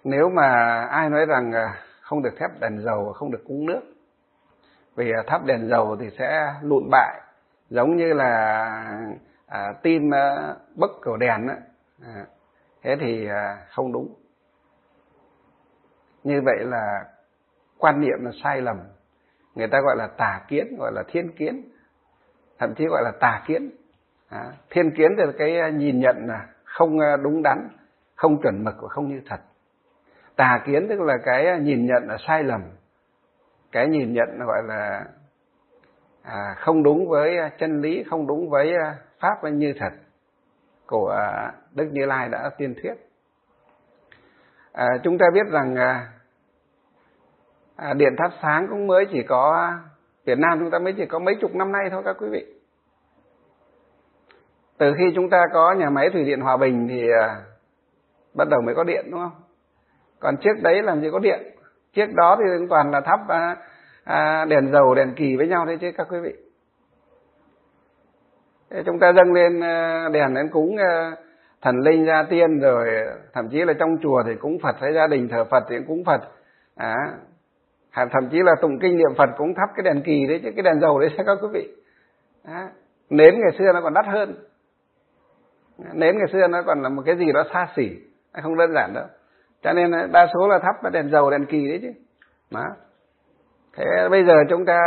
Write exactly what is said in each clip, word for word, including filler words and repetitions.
Nếu mà ai nói rằng không được thắp đèn dầu, không được cúng nước, vì thắp đèn dầu thì sẽ lụn bại, giống như là à, tim à, bấc cầu đèn á, à, thế thì à, không đúng. Như vậy là quan niệm là sai lầm. Người ta gọi là tà kiến, gọi là thiên kiến, thậm chí gọi là tà kiến. À, thiên kiến thì là cái nhìn nhận là không đúng đắn, không chuẩn mực và không như thật. Tà kiến tức là cái nhìn nhận là sai lầm, cái nhìn nhận gọi là à, không đúng với chân lý, không đúng với pháp như thật của Đức Như Lai đã tuyên thuyết. À, chúng ta biết rằng à, điện thắp sáng cũng mới chỉ có Việt Nam chúng ta mới chỉ có mấy chục năm nay thôi các quý vị. Từ khi chúng ta có nhà máy thủy điện Hòa Bình thì à, bắt đầu mới có điện, đúng không? Còn trước đấy làm gì có điện. Trước đó thì toàn là thắp à, à, đèn dầu, đèn kỳ với nhau đấy chứ các quý vị. Thế chúng ta dâng lên đèn đến cúng thần linh gia tiên, rồi thậm chí là trong chùa thì cúng Phật, hay gia đình thờ Phật thì cũng cúng Phật. À, thậm chí là tụng kinh niệm Phật cũng thắp cái đèn kỳ đấy chứ, cái đèn dầu đấy các quý vị. À, nến ngày xưa nó còn đắt hơn. Nến ngày xưa nó còn là một cái gì đó xa xỉ, không đơn giản đâu. Cho nên đa số là thắp đèn dầu, đèn kỳ đấy chứ. Đó. Thế bây giờ chúng ta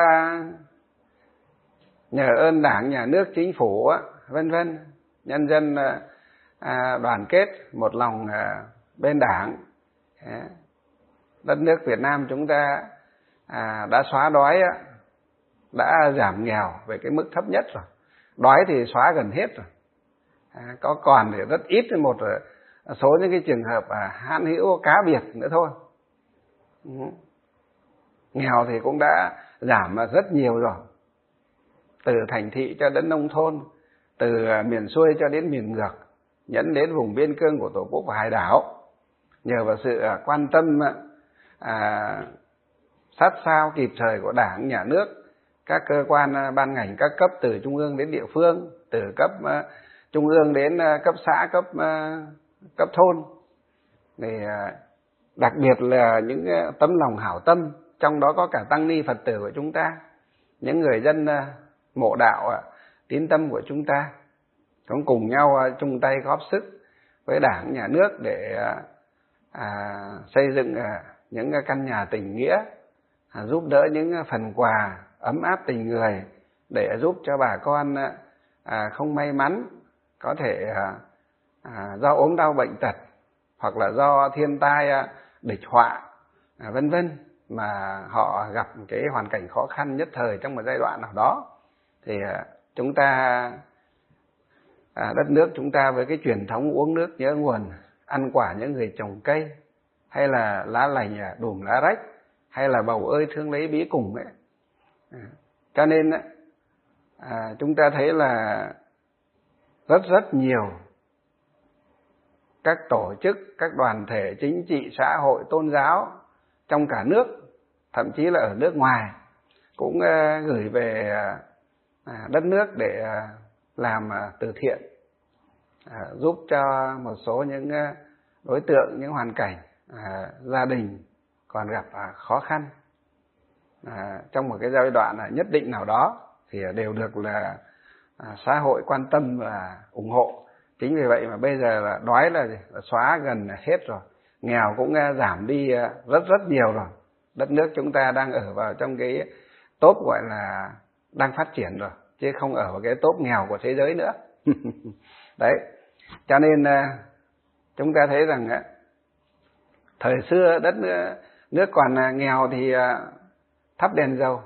nhờ ơn Đảng, Nhà nước, Chính phủ, vân vân, nhân dân à, đoàn kết một lòng à, bên Đảng, à, đất nước Việt Nam chúng ta à, đã xóa đói, đã giảm nghèo về cái mức thấp nhất rồi. Đói thì xóa gần hết rồi. À, có còn thì rất ít, một số những cái trường hợp à, hãn hữu cá biệt nữa thôi. Ừ. Nghèo thì cũng đã giảm rất nhiều rồi, từ thành thị cho đến nông thôn, từ miền xuôi cho đến miền ngược, nhấn đến vùng biên cương của Tổ quốc và hải đảo, nhờ vào sự quan tâm à, sát sao kịp thời của Đảng, Nhà nước, các cơ quan ban ngành các cấp từ trung ương đến địa phương, từ cấp uh, trung ương đến uh, cấp xã, cấp uh, cấp thôn, thì uh, đặc biệt là những uh, tấm lòng hảo tâm, trong đó có cả tăng ni Phật tử của chúng ta, những người dân uh, mộ đạo uh, tín tâm của chúng ta, cũng cùng nhau uh, chung tay góp sức với Đảng, Nhà nước để uh, à, xây dựng uh, những uh, căn nhà tình nghĩa, uh, giúp đỡ những uh, phần quà ấm áp tình người, để giúp cho bà con uh, à, không may mắn, có thể uh, à, do ốm đau bệnh tật, hoặc là do thiên tai uh, địch họa, à, vân vân, mà họ gặp cái hoàn cảnh khó khăn nhất thời trong một giai đoạn nào đó, thì uh, chúng ta à, đất nước chúng ta với cái truyền thống uống nước nhớ nguồn, ăn quả nhớ người trồng cây, hay là lá lành đùm lá rách, hay là bầu ơi thương lấy bí cùng ấy. À, cho nên à, chúng ta thấy là rất rất nhiều các tổ chức, các đoàn thể chính trị, xã hội, tôn giáo trong cả nước, thậm chí là ở nước ngoài, cũng uh, gửi về uh, đất nước để uh, làm uh, từ thiện, uh, giúp cho một số những uh, đối tượng, những hoàn cảnh uh, gia đình còn gặp uh, khó khăn uh, trong một cái giai đoạn uh, nhất định nào đó, thì uh, đều được là uh, xã hội quan tâm và ủng hộ. Chính vì vậy mà bây giờ là đói là, là xóa gần hết rồi, nghèo cũng uh, giảm đi uh, rất rất nhiều rồi. Đất nước chúng ta đang ở vào trong cái top gọi là đang phát triển rồi, chứ không ở vào cái top nghèo của thế giới nữa. Đấy, cho nên uh, chúng ta thấy rằng uh, thời xưa đất nước, nước còn uh, nghèo thì uh, thắp đèn dầu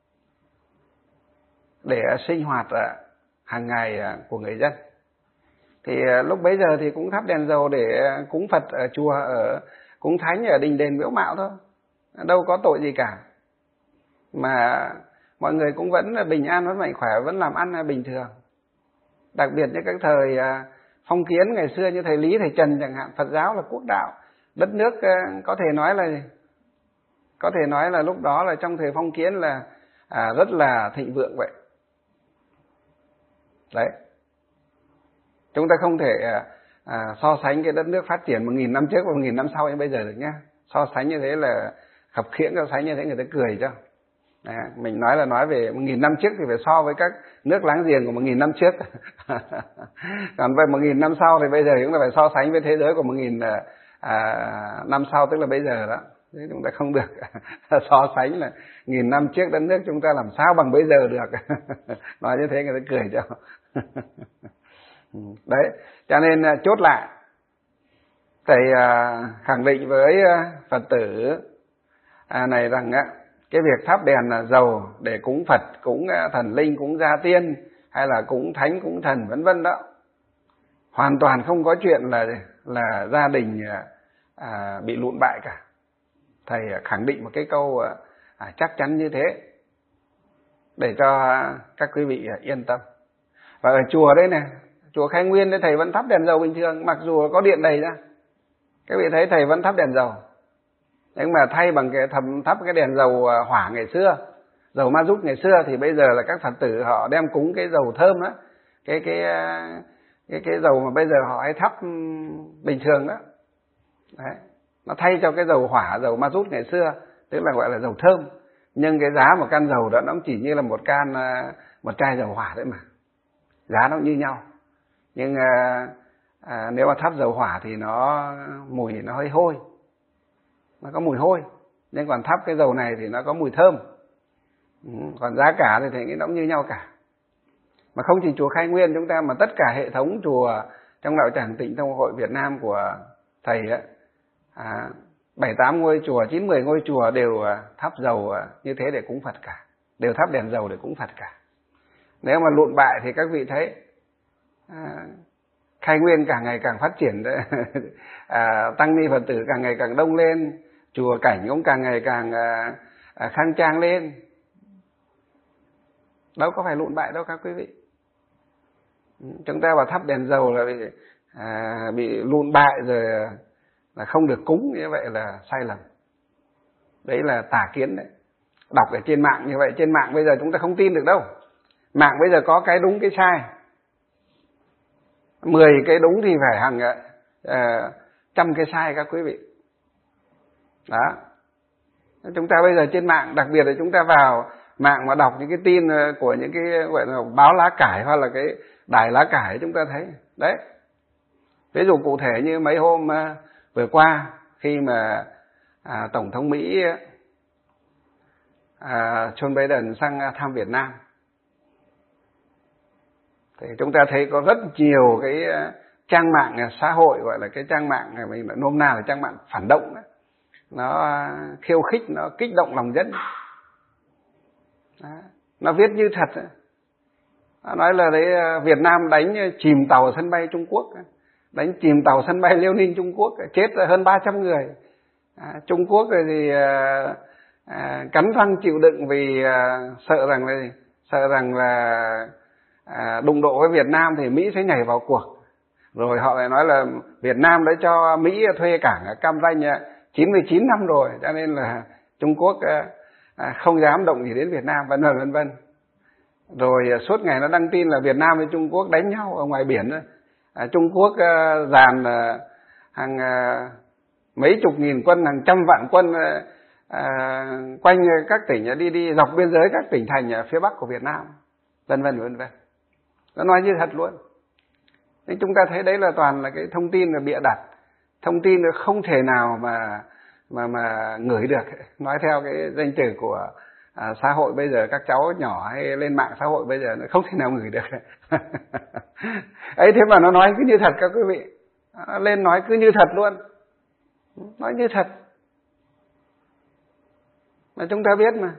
để uh, sinh hoạt uh, hàng ngày uh, của người dân. Thì uh, lúc bấy giờ thì cũng thắp đèn dầu để uh, cúng Phật ở chùa, ở cúng thánh ở đình đền miếu mạo thôi, đâu có tội gì cả, mà mọi người cũng vẫn là bình an, vẫn mạnh khỏe, vẫn làm ăn bình thường. Đặc biệt như các thời phong kiến ngày xưa, như thầy Lý, thầy Trần chẳng hạn, Phật giáo là quốc đạo, đất nước có thể nói là có thể nói là lúc đó là trong thời phong kiến là à, rất là thịnh vượng vậy. Đấy, chúng ta không thể à, so sánh cái đất nước phát triển một nghìn năm trước và một nghìn năm sau như bây giờ được nhá. So sánh như thế là khập khiễng, so sánh như thế người ta cười cho. À, mình nói là nói về một nghìn năm trước thì phải so với các nước láng giềng của một nghìn năm trước. Còn về một nghìn năm sau thì bây giờ chúng ta phải so sánh với thế giới của một nghìn à, năm sau, tức là bây giờ đó. Thế chúng ta không được so sánh là nghìn năm trước đất nước chúng ta làm sao bằng bây giờ được. Nói như thế người ta cười cho. Đấy, cho nên chốt lại, thầy khẳng định với Phật tử này rằng cái việc thắp đèn là dầu để cúng Phật, cúng thần linh, cúng gia tiên hay là cúng thánh, cúng thần vân vân đó, hoàn toàn không có chuyện là là gia đình à, bị lụn bại cả. Thầy khẳng định một cái câu à, chắc chắn như thế để cho các quý vị yên tâm. Và ở chùa đấy này, chùa Khai Nguyên đấy, thầy vẫn thắp đèn dầu bình thường, mặc dù có điện đầy ra. Các vị thấy thầy vẫn thắp đèn dầu, nhưng mà thay bằng cái thầm thắp cái đèn dầu hỏa ngày xưa, dầu ma rút ngày xưa, thì bây giờ là các Phật tử họ đem cúng cái dầu thơm đó, cái cái cái cái dầu mà bây giờ họ hay thắp bình thường đó. Đấy, nó thay cho cái dầu hỏa, dầu ma rút ngày xưa, tức là gọi là dầu thơm. Nhưng cái giá một can dầu đó nó chỉ như là một can một chai dầu hỏa đấy mà, giá nó như nhau. Nhưng à, à, nếu mà thắp dầu hỏa thì nó mùi nó hơi hôi, nó có mùi hôi. Nhưng còn thắp cái dầu này thì nó có mùi thơm. Ừ, còn giá cả thì thấy nó cũng như nhau cả. Mà không chỉ chùa Khai Nguyên chúng ta, mà tất cả hệ thống chùa trong đạo tràng Tịnh Tông Hội Việt Nam của thầy ấy, à, bảy tám ngôi chùa, chín mười ngôi chùa đều thắp dầu như thế để cúng Phật cả, đều thắp đèn dầu để cúng Phật cả. Nếu mà lụn bại thì các vị thấy à, Khai Nguyên càng ngày càng phát triển đấy. À, tăng ni Phật tử càng ngày càng đông lên, chùa cảnh cũng càng ngày càng à, à, khang trang lên, đâu có phải lụn bại đâu các quý vị. Chúng ta vào thắp đèn dầu là bị à, bị lụn bại rồi là không được cúng, như vậy là sai lầm. Đấy là tà kiến đấy. Đọc ở trên mạng như vậy, trên mạng bây giờ chúng ta không tin được đâu. Mạng bây giờ có cái đúng cái sai, mười cái đúng thì phải hàng uh, trăm cái sai các quý vị. Đó. Chúng ta bây giờ trên mạng, đặc biệt là chúng ta vào mạng mà đọc những cái tin của những cái gọi là báo lá cải hoặc là cái đài lá cải, chúng ta thấy đấy. Ví dụ cụ thể như mấy hôm uh, vừa qua khi mà à, Tổng thống Mỹ à, Joe Biden sang thăm Việt Nam, thì chúng ta thấy có rất nhiều cái trang mạng xã hội, gọi là cái trang mạng mình nôm na là trang mạng phản động đó. Nó khiêu khích, nó kích động lòng dân. Đó. Nó viết như thật. Nó nói là đấy, Việt Nam đánh chìm tàu sân bay Trung Quốc, đánh chìm tàu sân bay Liêu Ninh Trung Quốc, chết hơn ba trăm người. À, Trung Quốc thì à, à, cắn răng chịu đựng vì à, sợ rằng là sợ rằng là à, đụng độ với Việt Nam thì Mỹ sẽ nhảy vào cuộc. Rồi họ lại nói là Việt Nam đã cho Mỹ thuê cảng ở Cam Ranh chín mươi chín năm rồi, cho nên là Trung Quốc à, không dám động gì đến Việt Nam, vân vân vân vân. Rồi suốt ngày nó đăng tin là Việt Nam với Trung Quốc đánh nhau ở ngoài biển. À, Trung Quốc à, dàn à, hàng à, mấy chục nghìn quân, hàng trăm vạn quân à, quanh các tỉnh, đi đi dọc biên giới các tỉnh thành ở phía bắc của Việt Nam, vân vân vân vân. Nó nói như thật luôn. Nên chúng ta thấy đấy là toàn là cái thông tin là bịa đặt, thông tin là không thể nào mà mà mà ngửi được. Nói theo cái danh từ của à, xã hội bây giờ, các cháu nhỏ hay lên mạng xã hội bây giờ nó không thể nào ngửi được. Ấy thế mà nó nói cứ như thật các quý vị. Nó lên nói cứ như thật luôn. Nói như thật. Mà chúng ta biết mà.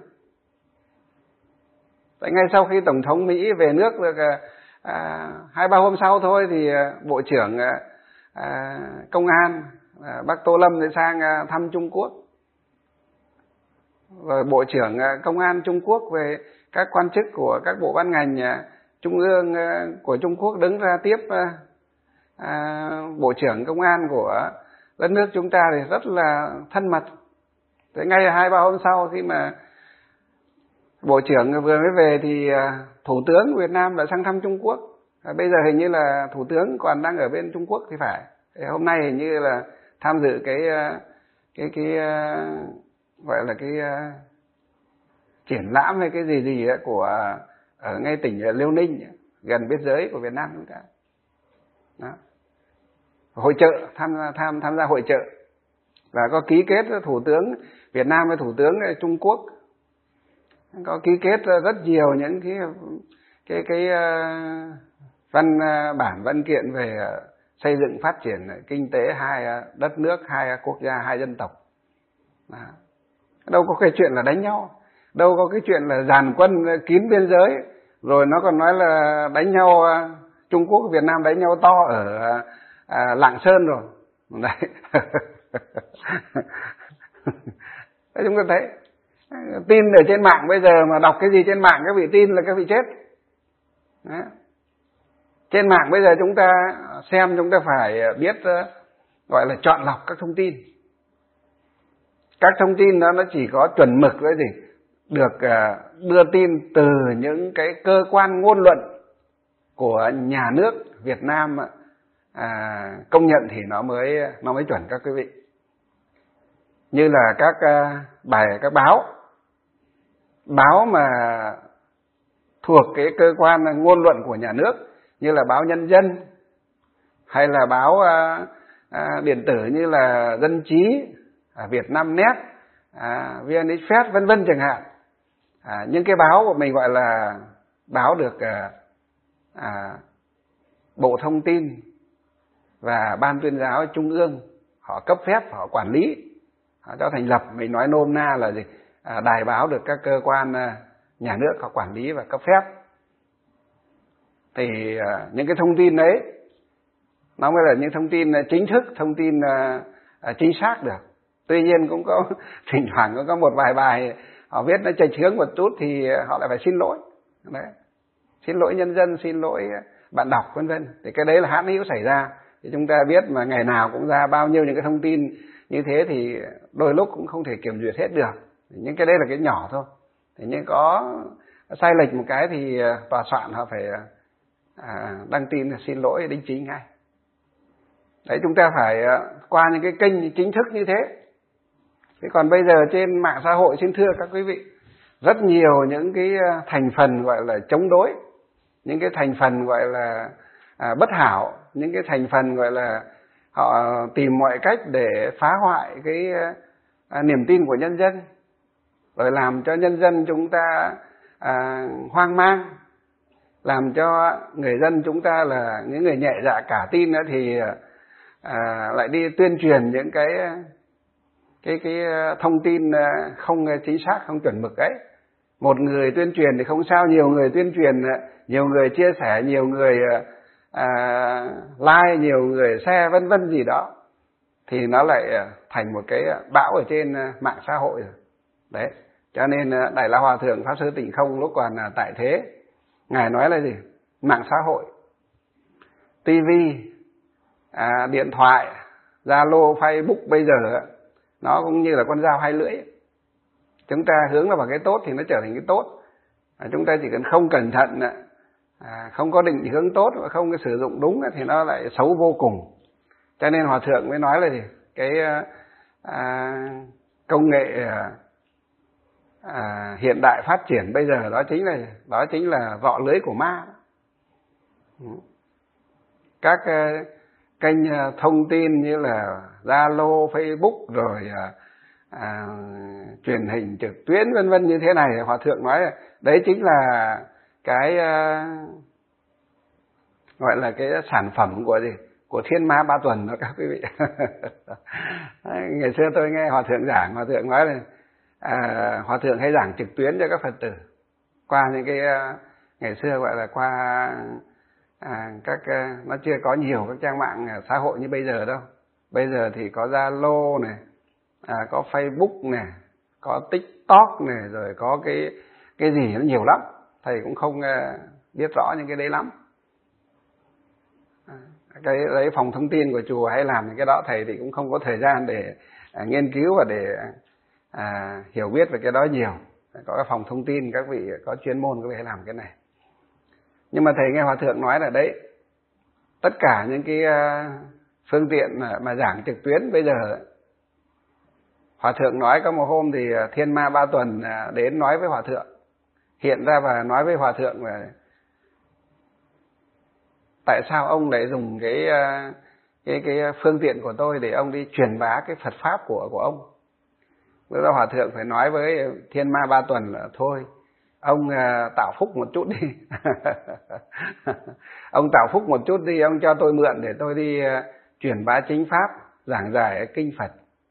Tại ngay sau khi Tổng thống Mỹ về nước được à, hai ba hôm sau thôi thì Bộ trưởng à, Công an à, bác Tô Lâm thì sang à, thăm Trung Quốc. Rồi Bộ trưởng à, Công an Trung Quốc về các quan chức của các bộ ban ngành à, trung ương à, của Trung Quốc đứng ra tiếp à, à, Bộ trưởng Công an của đất nước chúng ta thì rất là thân mật. Thế ngay hai ba hôm sau khi mà Bộ trưởng vừa mới về thì Thủ tướng Việt Nam đã sang thăm Trung Quốc. À, bây giờ hình như là thủ tướng còn đang ở bên Trung Quốc thì phải. Thế hôm nay hình như là tham dự cái cái cái, cái gọi là cái uh, triển lãm hay cái gì gì đó của ở ngay tỉnh Liêu Ninh, gần biên giới của Việt Nam chúng ta. Đó. Hội chợ, tham gia tham tham gia hội chợ, và có ký kết thủ tướng Việt Nam với thủ tướng Trung Quốc, có ký kết rất nhiều những cái cái cái uh, văn uh, bản văn kiện về uh, xây dựng phát triển kinh tế hai uh, đất nước, hai uh, quốc gia, hai dân tộc. Đó. Đâu có cái chuyện là đánh nhau, đâu có cái chuyện là dàn quân kín biên giới, rồi nó còn nói là đánh nhau uh, Trung Quốc Việt Nam đánh nhau to ở uh, uh, Lạng Sơn rồi. Đấy. Đấy, chúng ta thấy tin ở trên mạng bây giờ mà đọc cái gì trên mạng các vị tin là các vị chết. Đấy. Trên mạng bây giờ chúng ta xem, chúng ta phải biết uh, gọi là chọn lọc các thông tin. Các thông tin đó nó chỉ có chuẩn mực với gì được uh, đưa tin từ những cái cơ quan ngôn luận của nhà nước Việt Nam à, công nhận thì nó mới nó mới chuẩn các quý vị. Như là các uh, bài các báo báo mà thuộc cái cơ quan ngôn luận của nhà nước, như là báo Nhân dân, hay là báo uh, uh, điện tử như là Dân trí, uh, Vietnamnet, uh, vê en Express vân vân chẳng hạn. À, những cái báo của mình gọi là báo được uh, uh, Bộ Thông tin và Ban Tuyên giáo Trung ương họ cấp phép, họ quản lý, họ cho thành lập. Mình nói nôm na là gì? À, đài báo được các cơ quan uh, nhà nước họ quản lý và cấp phép. Thì uh, những cái thông tin đấy nó mới là những thông tin uh, chính thức, thông tin uh, uh, chính xác được. Tuy nhiên cũng có thỉnh thoảng cũng có một vài bài họ viết nó chệch hướng một chút thì họ lại phải xin lỗi. Đấy. Xin lỗi nhân dân, xin lỗi bạn đọc vân vân. Thì cái đấy là hãn hữu xảy ra. Thì chúng ta biết mà ngày nào cũng ra bao nhiêu những cái thông tin như thế thì đôi lúc cũng không thể kiểm duyệt hết được. Nhưng cái đấy là cái nhỏ thôi. Thế nhưng có sai lệch một cái thì tòa soạn họ phải à, đăng tin xin lỗi đính chính ngay. Đấy, chúng ta phải qua những cái kênh chính thức như thế. Thế còn bây giờ trên mạng xã hội, xin thưa các quý vị, rất nhiều những cái thành phần gọi là chống đối, những cái thành phần gọi là à, bất hảo, những cái thành phần gọi là họ tìm mọi cách để phá hoại cái à, niềm tin của nhân dân, rồi làm cho nhân dân chúng ta à, hoang mang, làm cho người dân chúng ta là những người nhẹ dạ cả tin nữa thì à, lại đi tuyên truyền những cái cái cái thông tin không chính xác, không chuẩn mực ấy. Một người tuyên truyền thì không sao, nhiều người tuyên truyền, nhiều người chia sẻ, nhiều người à, like, nhiều người share vân vân gì đó, thì nó lại thành một cái bão ở trên mạng xã hội rồi. Đấy, cho nên Đại La Hòa Thượng Pháp Sư Tịnh Không lúc còn tại thế, ngài nói là gì? Mạng xã hội, tivi, à, điện thoại, Zalo, Facebook bây giờ nó cũng như là con dao hai lưỡi. Chúng ta hướng vào cái tốt thì nó trở thành cái tốt. À, chúng ta chỉ cần không cẩn thận, à, không có định hướng tốt và không có sử dụng đúng thì nó lại xấu vô cùng. Cho nên Hòa Thượng mới nói là gì? Cái à, công nghệ à, hiện đại phát triển bây giờ đó chính là đó chính là vọ lưới của ma. Các uh, kênh uh, thông tin như là Zalo, Facebook, rồi uh, à, truyền hình trực tuyến vân vân như thế này, Hòa Thượng nói là đấy chính là cái uh, gọi là cái sản phẩm của gì? Của thiên ma ba tuần đó các quý vị. Ngày xưa tôi nghe Hòa Thượng giảng, Hòa Thượng nói là à, Hòa Thượng hay giảng trực tuyến cho các Phật tử qua những cái uh, ngày xưa gọi là qua à, các uh, nó chưa có nhiều các trang mạng xã hội như bây giờ đâu. Bây giờ thì có Zalo này, à, có Facebook này, có TikTok này, rồi có cái cái gì nó nhiều lắm. Thầy cũng không uh, biết rõ những cái đấy lắm. À, cái đấy phòng thông tin của chùa hay làm những cái đó thầy thì cũng không có thời gian để à, nghiên cứu và để à, hiểu biết về cái đó nhiều. Có cái phòng thông tin, các vị có chuyên môn các vị hay làm cái này. Nhưng mà thầy nghe hòa thượng nói là đấy, tất cả những cái phương tiện mà giảng trực tuyến bây giờ, hòa thượng nói có một hôm thì Thiên Ma Ba Tuần đến nói với hòa thượng, hiện ra và nói với hòa thượng là tại sao ông lại dùng cái cái cái phương tiện của tôi để ông đi truyền bá cái Phật pháp của của ông. Lúc đó hòa thượng phải nói với Thiên Ma Ba Tuần là thôi, ông tạo phúc một chút đi. Ông tạo phúc một chút đi, ông cho tôi mượn để tôi đi truyền bá chính pháp, giảng giải kinh Phật,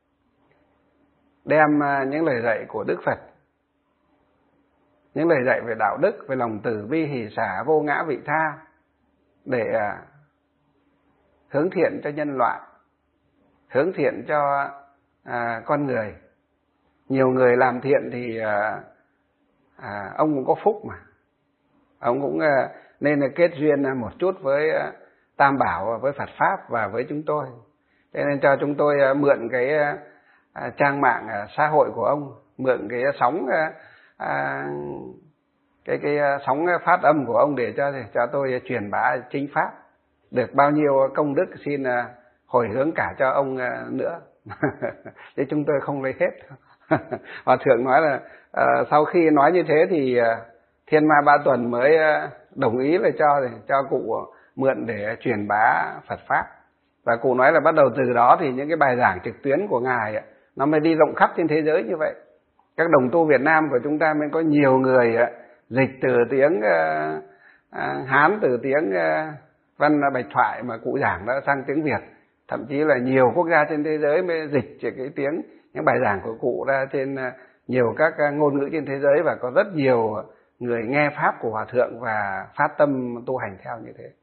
đem những lời dạy của Đức Phật, những lời dạy về đạo đức, về lòng từ bi hỷ xả vô ngã vị tha để hướng thiện cho nhân loại, hướng thiện cho à, con người. Nhiều người làm thiện thì à, à, ông cũng có phúc mà, ông cũng à, nên là kết duyên một chút với à, Tam Bảo, với Phật pháp và với chúng tôi. Thế nên cho chúng tôi à, mượn cái à, trang mạng à, xã hội của ông, mượn cái sóng à, à, cái cái sóng phát âm của ông để cho cho tôi truyền bá chính pháp. Được bao nhiêu công đức xin hồi hướng cả cho ông nữa. Chứ chúng tôi không lấy hết. Hòa thượng nói là uh, sau khi nói như thế thì uh, Thiên Ma Ba Tuần mới uh, đồng ý là cho cho cụ mượn để truyền bá Phật pháp. Và cụ nói là bắt đầu từ đó thì những cái bài giảng trực tuyến của ngài uh, nó mới đi rộng khắp trên thế giới như vậy. Các đồng tu Việt Nam của chúng ta mới có nhiều người uh, dịch từ tiếng uh, uh, Hán, từ tiếng uh, văn bạch thoại mà cụ giảng đã sang tiếng Việt. Thậm chí là nhiều quốc gia trên thế giới mới dịch cái tiếng, những bài giảng của cụ ra trên nhiều các ngôn ngữ trên thế giới, và có rất nhiều người nghe pháp của hòa thượng và phát tâm tu hành theo như thế.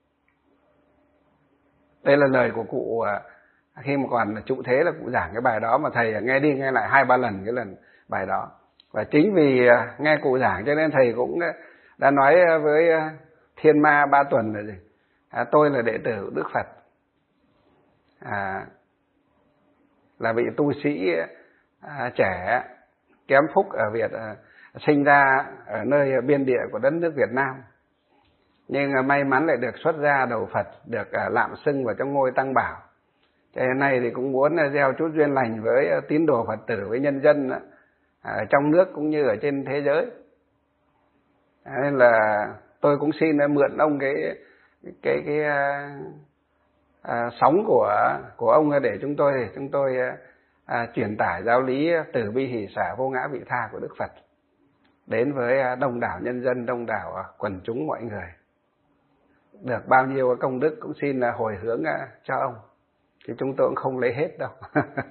Đây là lời của cụ khi mà còn trụ thế, là cụ giảng cái bài đó mà thầy nghe đi nghe lại hai ba lần cái lần bài đó. Và chính vì nghe cụ giảng cho nên thầy cũng đã nói với Thiên Ma Ba Tuần là gì? À, tôi là đệ tử Đức Phật, à, là vị tu sĩ à, trẻ kém phúc ở Việt, à, sinh ra ở nơi biên địa của đất nước Việt Nam, nhưng à, may mắn lại được xuất gia đầu Phật, được à, lạm xưng vào trong ngôi Tăng Bảo. Cho nên nay thì cũng muốn à, gieo chút duyên lành với à, tín đồ Phật tử, với nhân dân à, ở trong nước cũng như ở trên thế giới. À, nên là tôi cũng xin à, mượn ông cái cái cái à, à, sóng của của ông để chúng tôi chúng tôi à, truyền tải giáo lý từ bi hỷ xả vô ngã vị tha của Đức Phật đến với đông đảo nhân dân, đông đảo quần chúng mọi người. Được bao nhiêu công đức cũng xin hồi hướng cho ông, thì chúng tôi cũng không lấy hết đâu.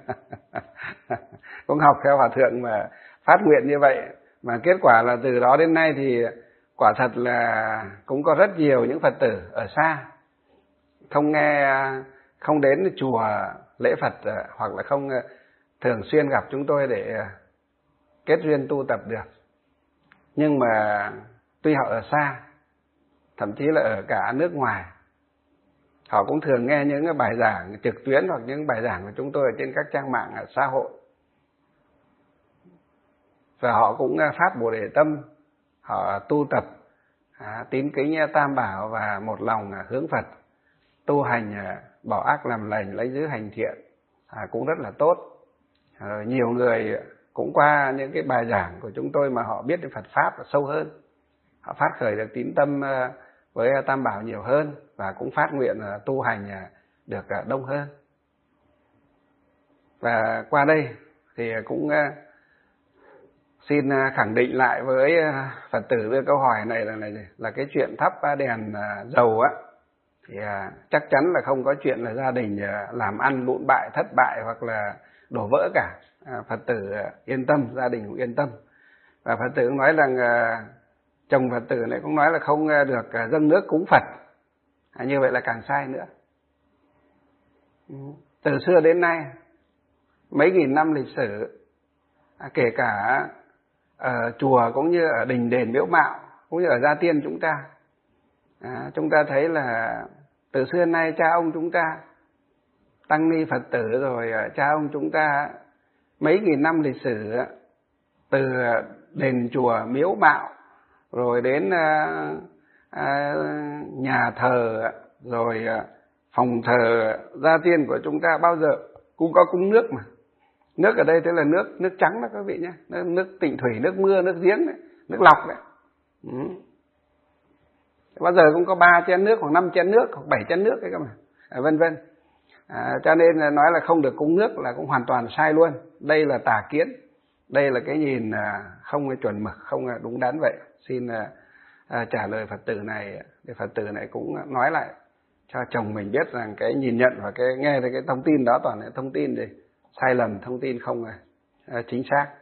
Cũng học theo hòa thượng mà phát nguyện như vậy, mà kết quả là từ đó đến nay thì quả thật là cũng có rất nhiều những Phật tử ở xa, không nghe, không đến chùa lễ Phật, hoặc là không thường xuyên gặp chúng tôi để kết duyên tu tập được. Nhưng mà tuy họ ở xa, thậm chí là ở cả nước ngoài, họ cũng thường nghe những bài giảng trực tuyến hoặc những bài giảng của chúng tôi ở trên các trang mạng xã hội. Và họ cũng phát Bồ Đề tâm, họ tu tập à, tín kính Tam Bảo và một lòng hướng Phật, tu hành bỏ ác làm lành, lấy giữ hành thiện, à, cũng rất là tốt. À, nhiều người cũng qua những cái bài giảng của chúng tôi mà họ biết được Phật pháp sâu hơn, họ phát khởi được tín tâm với Tam Bảo nhiều hơn, và cũng phát nguyện tu hành được đông hơn. Và qua đây thì cũng xin khẳng định lại với Phật tử đưa câu hỏi này là này là cái chuyện thắp đèn dầu á, thì chắc chắn là không có chuyện là gia đình làm ăn lụn bại, thất bại hoặc là đổ vỡ cả. Phật tử yên tâm, gia đình cũng yên tâm. Và Phật tử cũng nói rằng chồng Phật tử này cũng nói là không được dâng nước cúng Phật, à, như vậy là càng sai nữa. Từ xưa đến nay mấy nghìn năm lịch sử, à, kể cả ở chùa cũng như ở đình đền miếu mạo cũng như ở gia tiên chúng ta, à, chúng ta thấy là từ xưa đến nay cha ông chúng ta, tăng ni Phật tử rồi cha ông chúng ta mấy nghìn năm lịch sử, từ đền chùa miếu mạo rồi đến à, nhà thờ rồi phòng thờ gia tiên của chúng ta bao giờ cũng có cúng nước mà. Nước ở đây tức là nước nước trắng đó các vị nhé, nước, nước tịnh thủy, nước mưa, nước giếng đấy, nước lọc đấy. Ừ. Bao giờ cũng có ba chén nước hoặc năm chén nước hoặc bảy chén nước đấy các bạn, à, vân vân. À, cho nên là nói là không được cúng nước là cũng hoàn toàn sai luôn. Đây là tà kiến, đây là cái nhìn không chuẩn mực, không đúng đắn vậy. Xin à, trả lời Phật tử này, thì Phật tử này cũng nói lại cho chồng mình biết rằng cái nhìn nhận và cái nghe thấy cái thông tin đó toàn là thông tin gì sai lầm, thông tin không à, chính xác.